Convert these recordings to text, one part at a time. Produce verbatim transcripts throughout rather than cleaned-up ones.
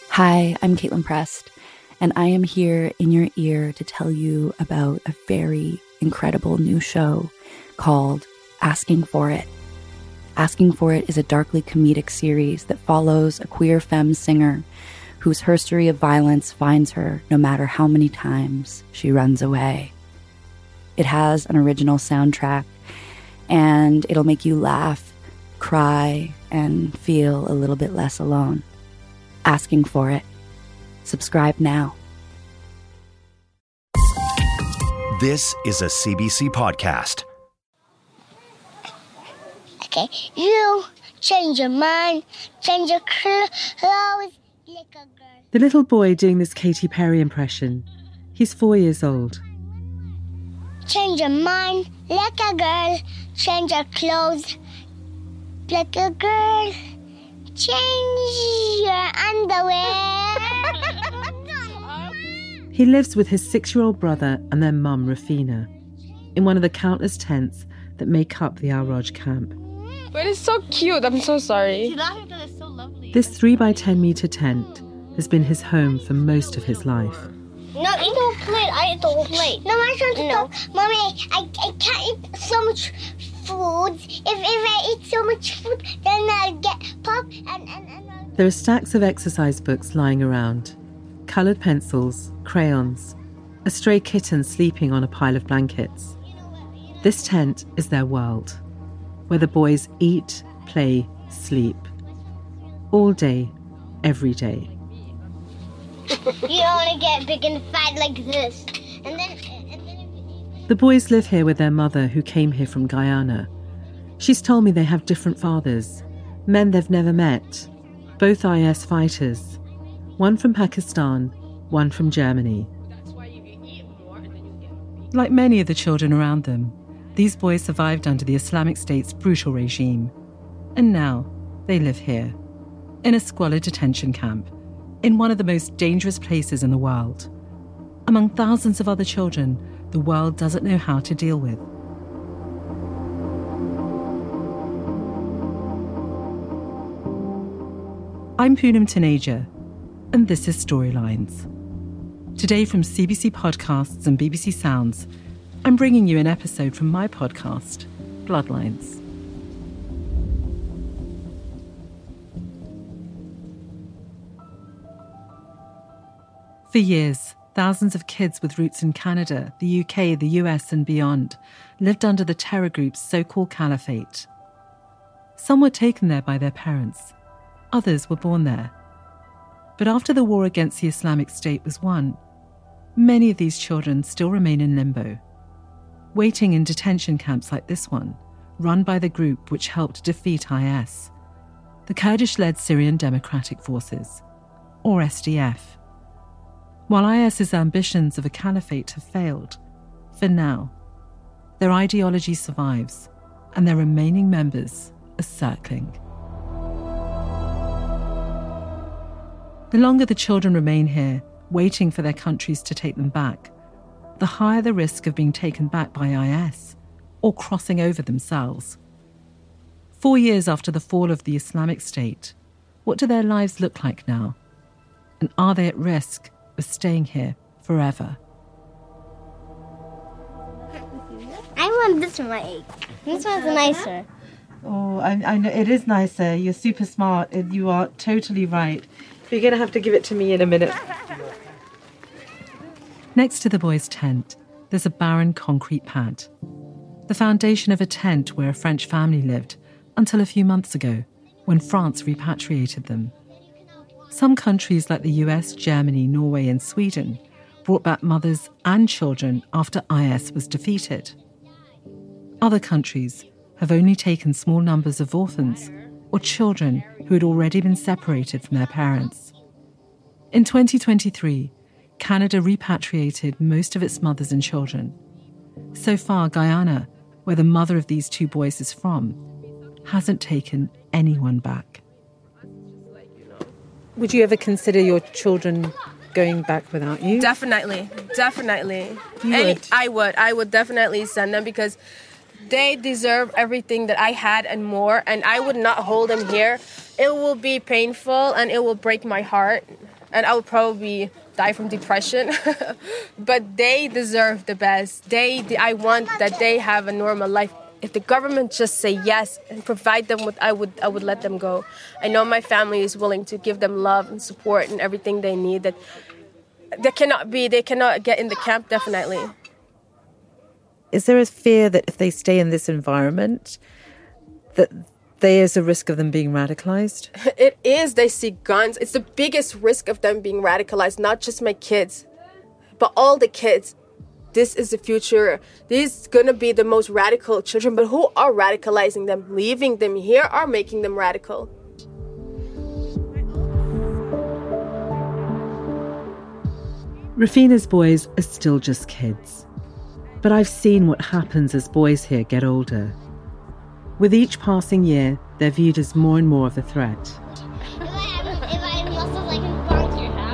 Hi, I'm Caitlin Prest, and I am here in your ear to tell you about a very incredible new show called Asking for It. Asking for It is a darkly comedic series that follows a queer femme singer whose history of violence finds her no matter how many times she runs away. It has an original soundtrack, and it'll make you laugh, cry, and feel a little bit less alone. Asking for It. Subscribe now. This is a C B C podcast. Okay, you change your mind, change your clothes, like a girl. The little boy doing this Katy Perry impression. He's four years old. Change your mind, like a girl, change your clothes, like a girl. Change your underwear. He lives with his six-year-old brother and their mum, Rafina, in one of the countless tents that make up the Al Roj camp. But it's so cute. I'm so sorry. It's so lovely. This three by ten metre tent has been his home for most of his life. No, eat the whole plate. I eat the whole plate. No, I don't no. Talk. Mommy, I, I can't eat so much food. If, if I eat so much food, then I'll get pop and... and, and I'll... There are stacks of exercise books lying around, coloured pencils, crayons, a stray kitten sleeping on a pile of blankets. This tent is their world, where the boys eat, play, sleep. All day, every day. You don't want to get big and fat like this. And then... And then if... The boys live here with their mother, who came here from Guyana. She's told me they have different fathers, men they've never met, both I S fighters, one from Pakistan, one from Germany. Like many of the children around them, these boys survived under the Islamic State's brutal regime. And now they live here, in a squalid detention camp, in one of the most dangerous places in the world, among thousands of other children the world doesn't know how to deal with. I'm Poonam Taneja, and this is Storylines. Today from C B C Podcasts and B B C Sounds, I'm bringing you an episode from my podcast, Bloodlines. For years, thousands of kids with roots in Canada, the U K, the U S and beyond lived under the terror group's so-called caliphate. Some were taken there by their parents. Others were born there. But after the war against the Islamic State was won, many of these children still remain in limbo, waiting in detention camps like this one, run by the group which helped defeat I S, the Kurdish-led Syrian Democratic Forces, or S D F. While IS's ambitions of a caliphate have failed, for now, their ideology survives and their remaining members are circling. The longer the children remain here, waiting for their countries to take them back, the higher the risk of being taken back by I S or crossing over themselves. Four years after the fall of the Islamic State, what do their lives look like now? And are they at risk of staying here forever? I want this one. This one's nicer. Oh, I, I know it is nicer. You're super smart and you are totally right. But you're going to have to give it to me in a minute. Next to the boys' tent, there's a barren concrete pad. The foundation of a tent where a French family lived until a few months ago, when France repatriated them. Some countries like the U S, Germany, Norway and Sweden brought back mothers and children after I S was defeated. Other countries have only taken small numbers of orphans or children who had already been separated from their parents. In twenty twenty-three, Canada repatriated most of its mothers and children. So far, Guyana, where the mother of these two boys is from, hasn't taken anyone back. Would you ever consider your children going back without you? Definitely, definitely. You Any, would? I would. I would definitely send them because they deserve everything that I had and more, and I would not hold them here. It will be painful and it will break my heart, and I would probably die from depression. But they deserve the best. They, I want that they have a normal life. If the government just say yes and provide them with, I would, I would let them go. I know my family is willing to give them love and support and everything they need. That they cannot be, they cannot get in the camp, definitely. Is there a fear that if they stay in this environment, that there's a risk of them being radicalized? It is. They see guns. It's the biggest risk of them being radicalized, not just my kids, but all the kids. This is the future. These are going to be the most radical children, but who are radicalizing them? Leaving them here or making them radical? Rafina's boys are still just kids. But I've seen what happens as boys here get older. With each passing year, they're viewed as more and more of a threat. If I have, if I have muscles, I can bounce your half.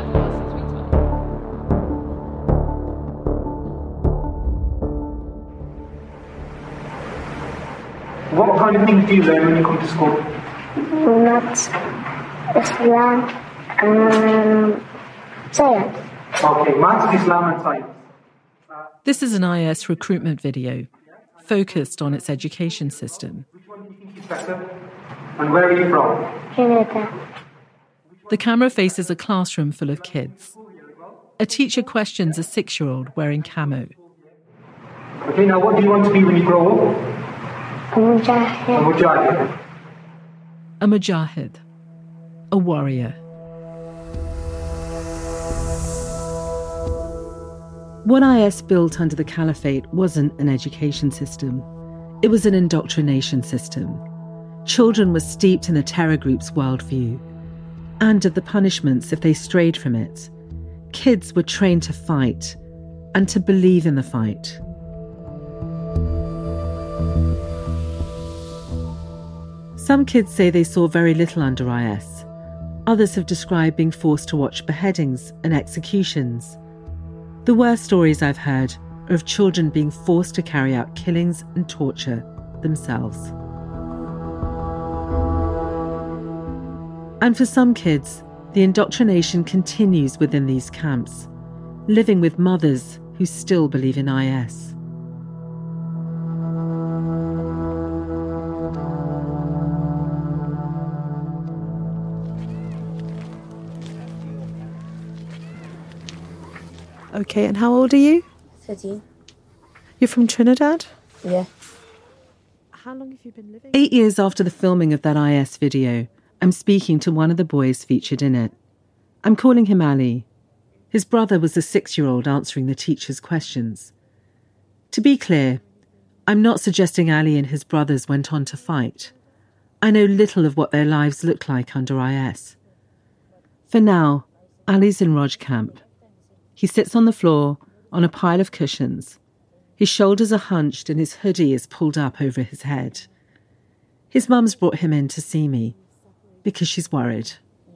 What kind of things do you learn when you come to school? Maths, Islam, and science. Okay, maths, Islam and science. This is an I S recruitment video, focused on its education system. Which one do you think is better? And where are you from? Canada. The camera faces a classroom full of kids. A teacher questions a six-year-old wearing camo. Okay, now what do you want to be when you grow up? A mujahid. A mujahid. A mujahid, a warrior. What I S built under the Caliphate wasn't an education system. It was an indoctrination system. Children were steeped in the terror group's worldview and of the punishments if they strayed from it. Kids were trained to fight and to believe in the fight. Some kids say they saw very little under I S. Others have described being forced to watch beheadings and executions. The worst stories I've heard are of children being forced to carry out killings and torture themselves. And for some kids, the indoctrination continues within these camps, living with mothers who still believe in I S. Okay, and how old are you? thirteen. You're from Trinidad? Yeah. How long have you been living? Eight years after the filming of that I S video, I'm speaking to one of the boys featured in it. I'm calling him Ali. His brother was the six-year-old answering the teacher's questions. To be clear, I'm not suggesting Ali and his brothers went on to fight. I know little of what their lives looked like under I S. For now, Ali's in Roj camp. He sits on the floor, on a pile of cushions. His shoulders are hunched and his hoodie is pulled up over his head. His mum's brought him in to see me, because she's worried.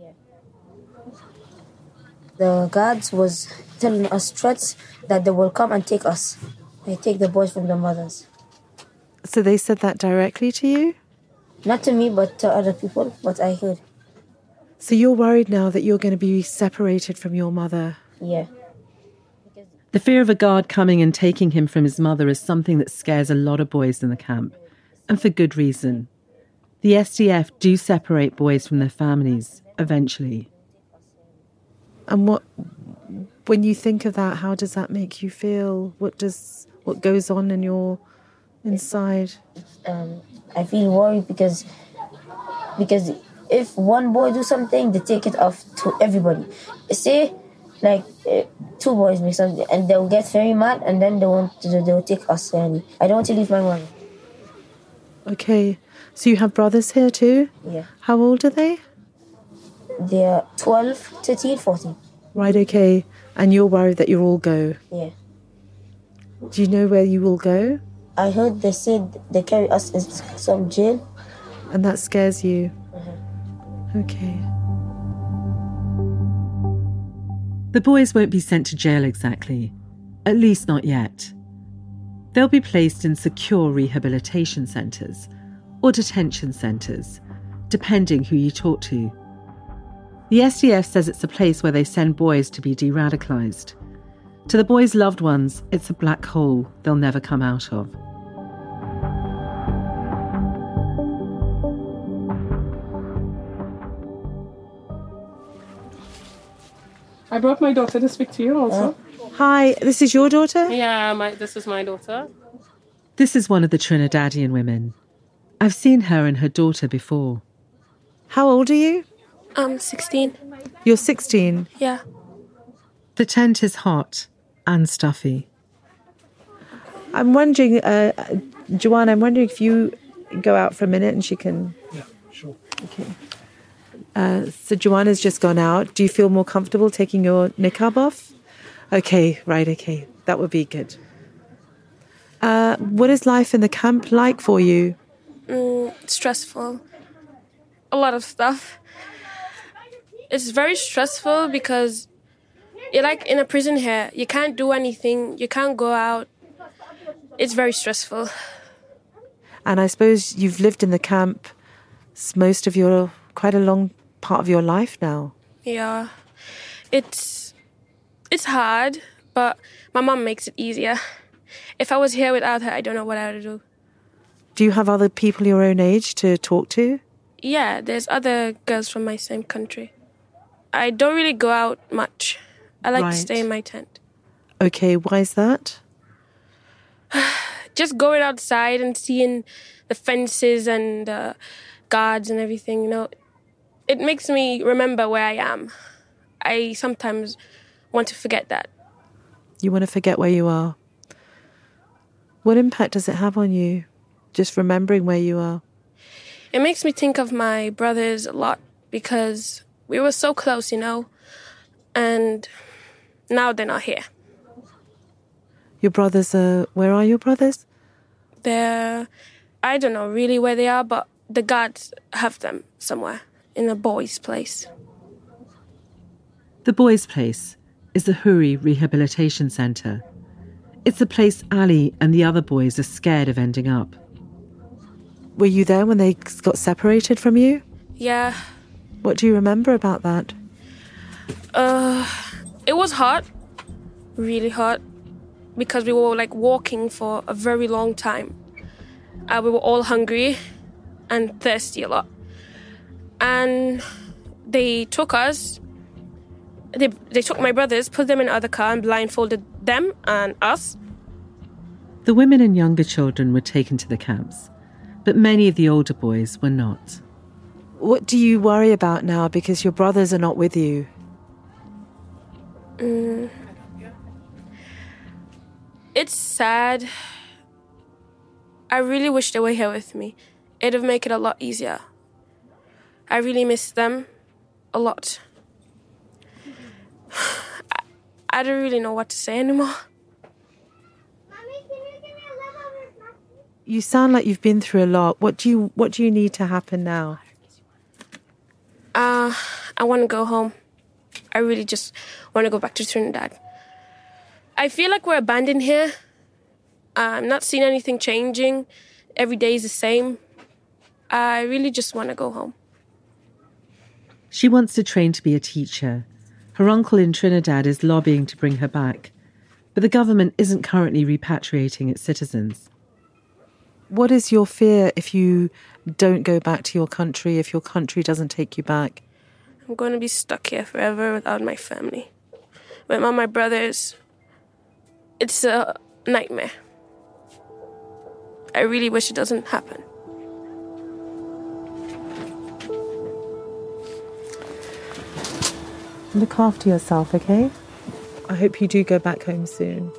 The guards was telling us threats that they will come and take us. They take the boys from their mothers. So they said that directly to you? Not to me, but to other people, but I heard. So you're worried now that you're going to be separated from your mother? Yeah. The fear of a guard coming and taking him from his mother is something that scares a lot of boys in the camp, and for good reason. The S D F do separate boys from their families, eventually. And what, when you think of that, how does that make you feel? What does, what goes on in your inside? Um, I feel worried because, because if one boy do something, they take it off to everybody. Say, like, uh, two boys make something, and they'll get very mad, and then they want to, they'll take us. And I don't want to leave my mom. Okay, so you have brothers here too? Yeah. How old are they? They're twelve, thirteen, fourteen. Right, okay. And you're worried that you'll all go? Yeah. Do you know where you will go? I heard they said they carry us in some jail. And that scares you? Uh-huh. Okay. The boys won't be sent to jail exactly, at least not yet. They'll be placed in secure rehabilitation centres or detention centres, depending who you talk to. The S D F says it's a place where they send boys to be de-radicalised. To the boys' loved ones, it's a black hole they'll never come out of. I brought my daughter to speak to you also. Hi, this is your daughter? Yeah, my, this is my daughter. This is one of the Trinidadian women. I've seen her and her daughter before. How old are you? I'm sixteen. You're sixteen? Yeah. The tent is hot and stuffy. I'm wondering, uh, Joanne, I'm wondering if you go out for a minute and she can... Yeah, sure. Okay. Uh, so Joanna's just gone out. Do you feel more comfortable taking your niqab off? Okay, right, okay. That would be good. Uh, what is life in the camp like for you? Mm, stressful. A lot of stuff. It's very stressful because you're like in a prison here. You can't do anything. You can't go out. It's very stressful. And I suppose you've lived in the camp most of your, quite a long part of your life now. Yeah. It's, it's hard, but my mom makes it easier. If I was here without her, I don't know what I would do. Do you have other people your own age to talk to? Yeah, there's other girls from my same country. I don't really go out much. I like Right. to stay in my tent. Okay, why is that? Just going outside and seeing the fences and the guards and everything, you know, it makes me remember where I am. I sometimes want to forget that. You want to forget where you are. What impact does it have on you, just remembering where you are? It makes me think of my brothers a lot because we were so close, you know, and now they're not here. Your brothers are... Where are your brothers? They're... I don't know really where they are, but the guards have them somewhere in a boys' place. The boys' place is the Huri Rehabilitation Centre. It's the place Ali and the other boys are scared of ending up. Were you there when they got separated from you? Yeah. What do you remember about that? Uh, it was hot, really hot, because we were like walking for a very long time. Uh, we were all hungry and thirsty a lot. And they took us, they, they took my brothers, put them in another car and blindfolded them and us. The women and younger children were taken to the camps, but many of the older boys were not. What do you worry about now because your brothers are not with you? Mm. It's sad. I really wish they were here with me. It'd make it a lot easier. I really miss them a lot. I, I don't really know what to say anymore. You sound like you've been through a lot. What do you What do you need to happen now? Uh, I want to go home. I really just want to go back to Trinidad. I feel like we're abandoned here. Uh, I'm not seeing anything changing. Every day is the same. I really just want to go home. She wants to train to be a teacher. Her uncle in Trinidad is lobbying to bring her back, but the government isn't currently repatriating its citizens. What is your fear if you don't go back to your country, if your country doesn't take you back? I'm going to be stuck here forever without my family. Without my brothers, it's a nightmare. I really wish it doesn't happen. Look after yourself, okay? I hope you do go back home soon.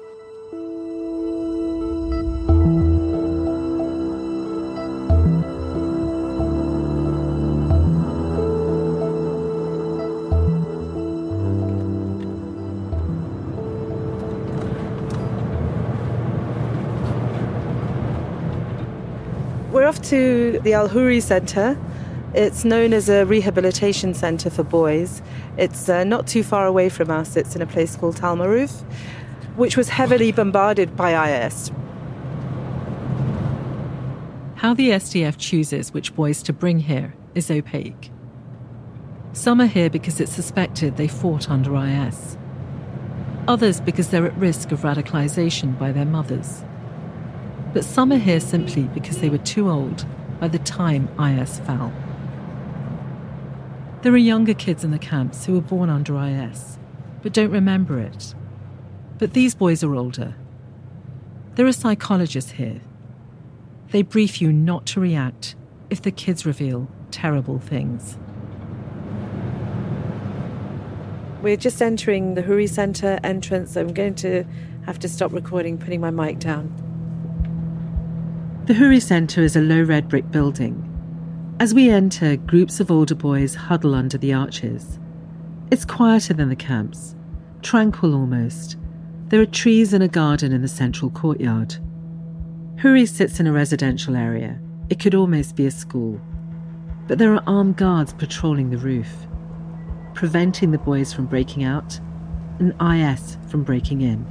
We're off to the Al Huri Centre. It's known as a rehabilitation centre for boys. It's uh, not too far away from us. It's in a place called Tal Maroof, which was heavily bombarded by I S. How the S D F chooses which boys to bring here is opaque. Some are here because it's suspected they fought under I S. Others because they're at risk of radicalisation by their mothers. But some are here simply because they were too old by the time I S fell. There are younger kids in the camps who were born under I S, but don't remember it. But these boys are older. There are psychologists here. They brief you not to react if the kids reveal terrible things. We're just entering the Huri Centre entrance. I'm going to have to stop recording, putting my mic down. The Huri Centre is a low red brick building. As we enter, groups of older boys huddle under the arches. It's quieter than the camps, tranquil almost. There are trees and a garden in the central courtyard. Huri sits in a residential area. It could almost be a school. But there are armed guards patrolling the roof, preventing the boys from breaking out and I S from breaking in.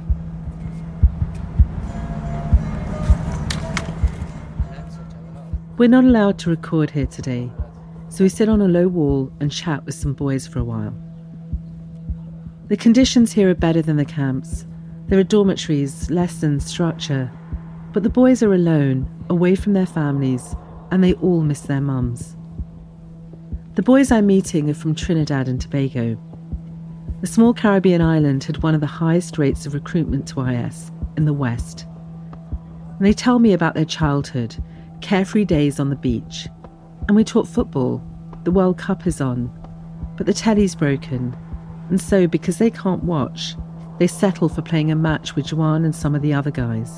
We're not allowed to record here today, so we sit on a low wall and chat with some boys for a while. The conditions here are better than the camps. There are dormitories, lessons, structure, but the boys are alone, away from their families, and they all miss their mums. The boys I'm meeting are from Trinidad and Tobago. The small Caribbean island had one of the highest rates of recruitment to I S in the West. And they tell me about their childhood, carefree days on the beach. And we talk football. The World Cup is on, but the telly's broken. And so, because they can't watch, they settle for playing a match with Juan and some of the other guys.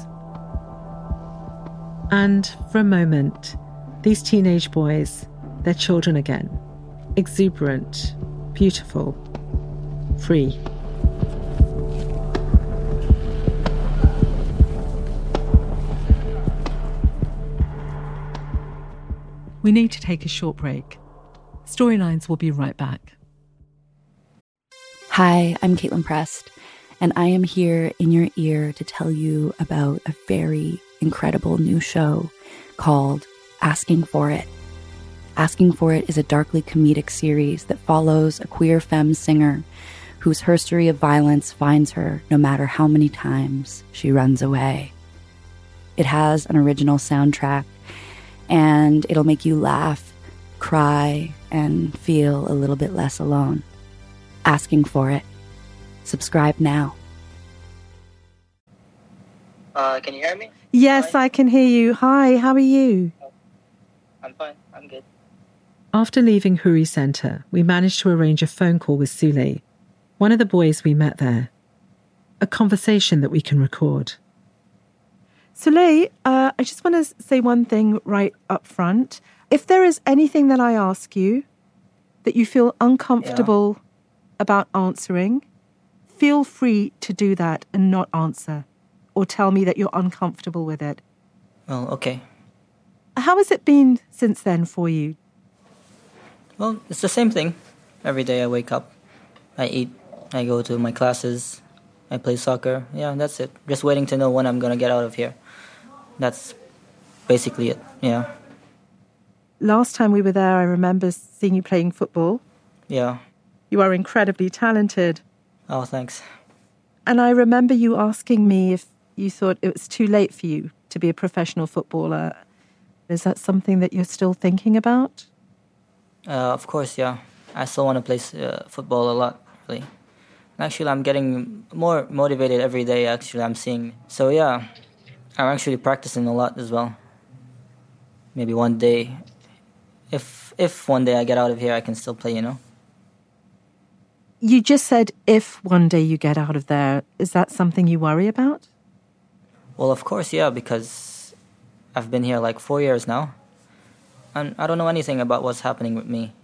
And for a moment, these teenage boys, they're children again. Exuberant, beautiful, free. We need to take a short break. Storylines will be right back. Hi, I'm Caitlin Prest, and I am here in your ear to tell you about a very incredible new show called Asking for It. Asking for It is a darkly comedic series that follows a queer femme singer whose history of violence finds her no matter how many times she runs away. It has an original soundtrack, and it'll make you laugh, cry, and feel a little bit less alone. Asking for It. Subscribe now. Uh, can you hear me? Yes, Hi. I can hear you. Hi, how are you? I'm fine. I'm good. After leaving Huri Centre, we managed to arrange a phone call with Sule, one of the boys we met there. A conversation that we can record. Sule, uh, I just want to say one thing right up front. If there is anything that I ask you that you feel uncomfortable yeah. about answering, feel free to do that and not answer, or tell me that you're uncomfortable with it. Well, okay. How has it been since then for you? Well, it's the same thing. Every day I wake up, I eat, I go to my classes, I play soccer. Yeah, that's it. Just waiting to know when I'm going to get out of here. That's basically it, yeah. Last time we were there, I remember seeing you playing football. Yeah. You are incredibly talented. Oh, thanks. And I remember you asking me if you thought it was too late for you to be a professional footballer. Is that something that you're still thinking about? Uh, of course, yeah. I still want to play uh, football a lot, really. Actually, I'm getting more motivated every day, actually, I'm seeing. So, yeah, I'm actually practicing a lot as well. Maybe one day, if if one day I get out of here, I can still play, you know? You just said if one day you get out of there. Is that something you worry about? Well, of course, yeah, because I've been here like four years now. And I don't know anything about what's happening with me.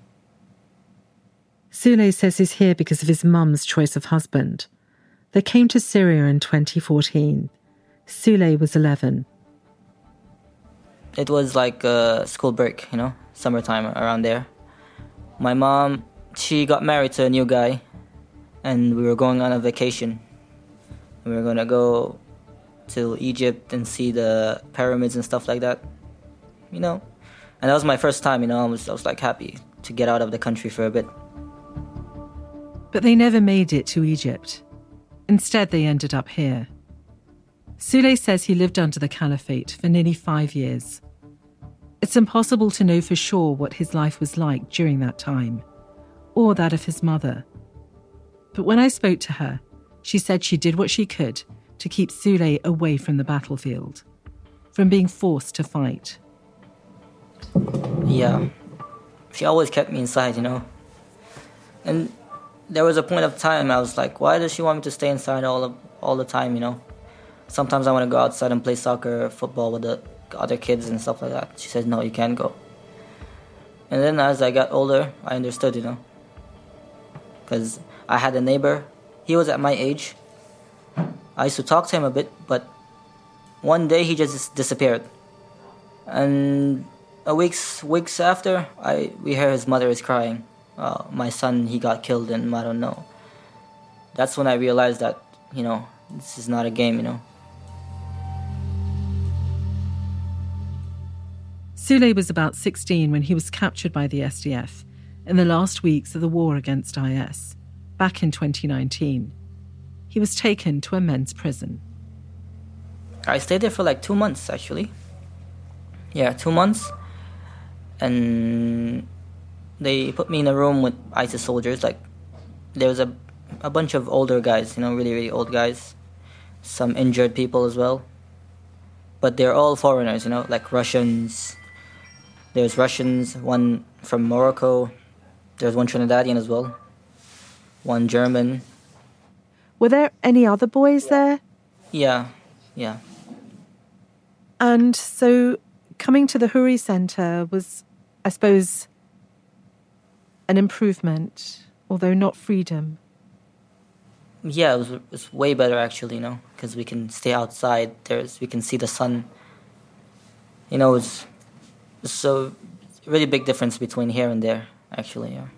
Sule says he's here because of his mum's choice of husband. They came to Syria in twenty fourteen. Sule was eleven. It was like a school break, you know, summertime around there. My mom, she got married to a new guy, and we were going on a vacation. We were going to go to Egypt and see the pyramids and stuff like that, you know. And that was my first time, you know. I was, I was like happy to get out of the country for a bit. But they never made it to Egypt. Instead, they ended up here. Souley says he lived under the caliphate for nearly five years. It's impossible to know for sure what his life was like during that time, or that of his mother. But when I spoke to her, she said she did what she could to keep Souley away from the battlefield, from being forced to fight. Yeah, she always kept me inside, you know. And there was a point of time I was like, why does she want me to stay inside all of, all the time, you know? Sometimes I want to go outside and play soccer or football with the other kids and stuff like that. She says, no, you can't go. And then as I got older, I understood, you know. Because I had a neighbor. He was at my age. I used to talk to him a bit, but one day he just disappeared. And a weeks weeks after, I we hear his mother is crying. Uh, my son, he got killed, and I don't know. That's when I realized that, you know, this is not a game, you know. Souley was about sixteen when he was captured by the S D F in the last weeks of the war against I S, back in twenty nineteen. He was taken to a men's prison. I stayed there for like two months, actually. Yeah, two months. And they put me in a room with ISIS soldiers. Like, there was a, a bunch of older guys, you know, really, really old guys. Some injured people as well. But they're all foreigners, you know, like Russians. There's Russians, one from Morocco. There's one Trinidadian as well. One German. Were there any other boys there? Yeah, yeah. And so coming to the Huri Centre was, I suppose, an improvement, although not freedom. Yeah, it was, it was way better actually, you know, because we can stay outside. There's we can see the sun. You know, it's, it's so really big difference between here and there, actually. Yeah.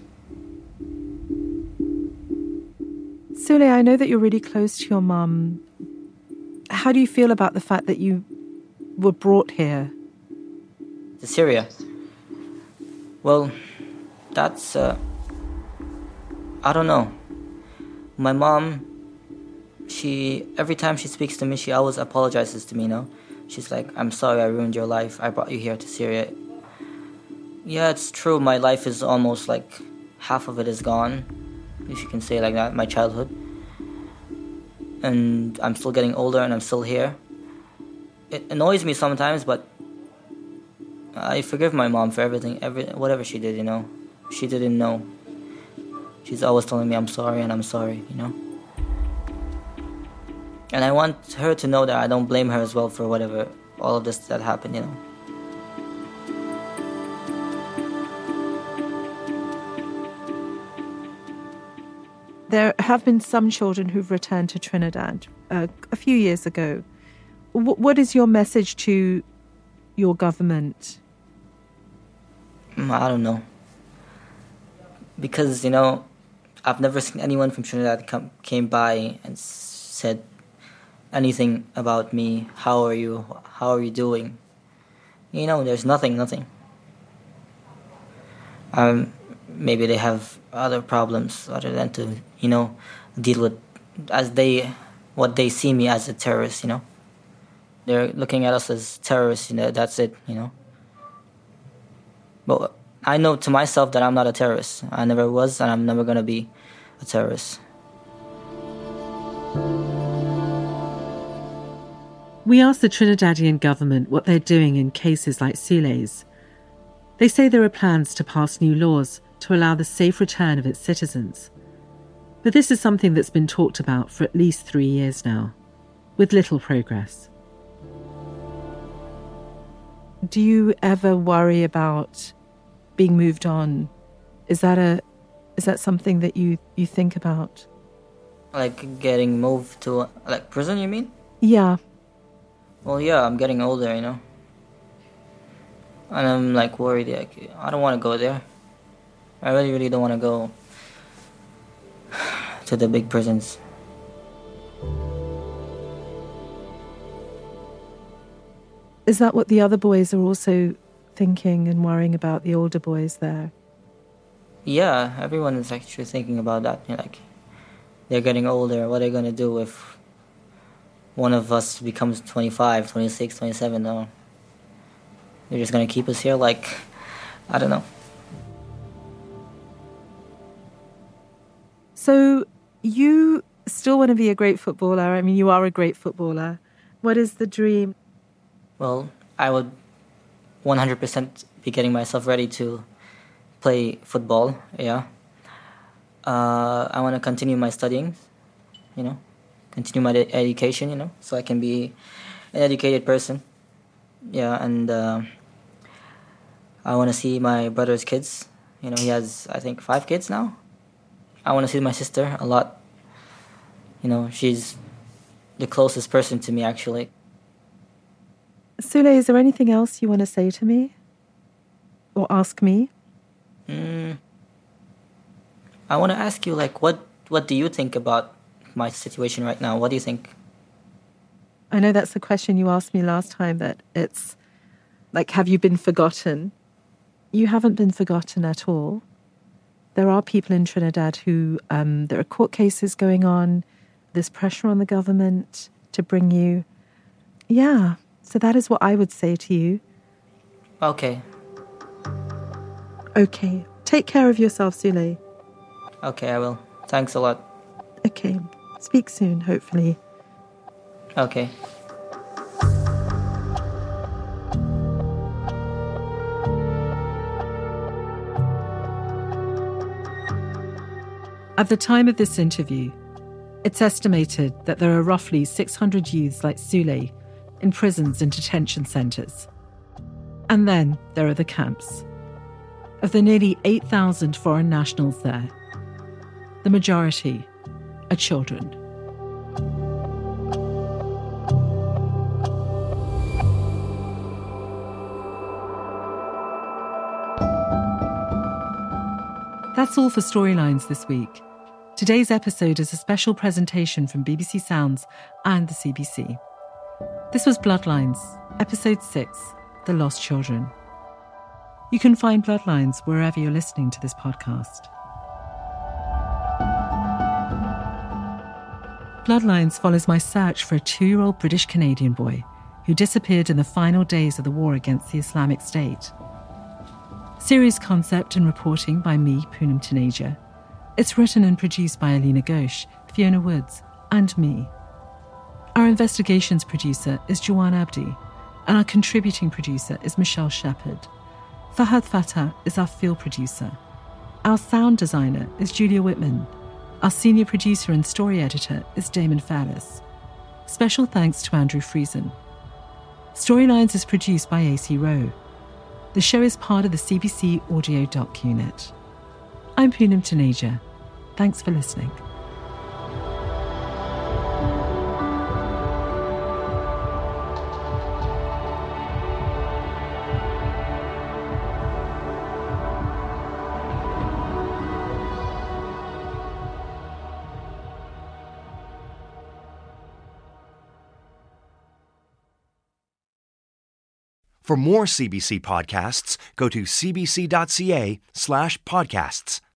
Souley, I know that you're really close to your mum. How do you feel about the fact that you were brought here? To Syria. Well, that's, uh, I don't know. My mom, she, every time she speaks to me, she always apologizes to me, you know? She's like, I'm sorry I ruined your life. I brought you here to Syria. Yeah, it's true. My life is almost like half of it is gone, if you can say it like that, my childhood. And I'm still getting older and I'm still here. It annoys me sometimes, but I forgive my mom for everything, every whatever she did, you know. She didn't know. She's always telling me I'm sorry and I'm sorry, you know. And I want her to know that I don't blame her as well for whatever, all of this that happened, you know. There have been some children who've returned to Trinidad uh, a few years ago. W- what is your message to your government? I don't know. Because, you know, I've never seen anyone from Trinidad come came by and said anything about me. How are you? How are you doing? You know, there's nothing, nothing. Um, maybe they have other problems other than to, you know, deal with as they, what they see me as a terrorist, you know. They're looking at us as terrorists, you know, that's it, you know. But I know to myself that I'm not a terrorist. I never was, and I'm never going to be a terrorist. We asked the Trinidadian government what they're doing in cases like Souley's. They say there are plans to pass new laws to allow the safe return of its citizens. But this is something that's been talked about for at least three years now, with little progress. Do you ever worry about being moved on? Is that a is that something that you, you think about? Like getting moved to, like, prison, you mean? Yeah. Well, yeah, I'm getting older, you know. And I'm, like, worried. Like, I don't want to go there. I really, really don't want to go to the big prisons. Is that what the other boys are also thinking and worrying about, the older boys there? Yeah, everyone is actually thinking about that. You know, like, they're getting older. What are they going to do if one of us becomes twenty-five, twenty-six, twenty-seven? No. They're just going to keep us here? Like, I don't know. So you still want to be a great footballer. I mean, you are a great footballer. What is the dream? Well, I would one hundred percent be getting myself ready to play football, yeah. Uh, I want to continue my studying, you know, continue my ed- education, you know, so I can be an educated person. Yeah, and uh, I want to see my brother's kids. You know, he has, I think, five kids now. I want to see my sister a lot. You know, she's the closest person to me, actually. Sule, is there anything else you want to say to me? Or ask me? Mm, I want to ask you, like, what, what do you think about my situation right now? What do you think? I know that's the question you asked me last time, that it's like, have you been forgotten? You haven't been forgotten at all. There are people in Trinidad who, um, there are court cases going on. There's pressure on the government to bring you. Yeah, so that is what I would say to you. Okay. Okay. Take care of yourself, Sule. Okay, I will. Thanks a lot. Okay. Speak soon, hopefully. Okay. At the time of this interview, it's estimated that there are roughly six hundred youths like Sule in prisons and detention centres. And then there are the camps. Of the nearly eight thousand foreign nationals there, the majority are children. That's all for Storylines this week. Today's episode is a special presentation from B B C Sounds and the C B C. This was Bloodlines, Episode six, The Lost Children. You can find Bloodlines wherever you're listening to this podcast. Bloodlines follows my search for a two-year-old British-Canadian boy who disappeared in the final days of the war against the Islamic State. Series concept and reporting by me, Poonam Taneja. It's written and produced by Alina Ghosh, Fiona Woods, and me. Our investigations producer is Juwan Abdi, and our contributing producer is Michelle Shepherd. Fahad Fatah is our field producer. Our sound designer is Julia Whitman. Our senior producer and story editor is Damon Fallis. Special thanks to Andrew Friesen. Storylines is produced by A C Rowe. The show is part of the C B C Audio Doc Unit. I'm Poonam Taneja. Thanks for listening. For more C B C podcasts, go to cbc.ca slash podcasts.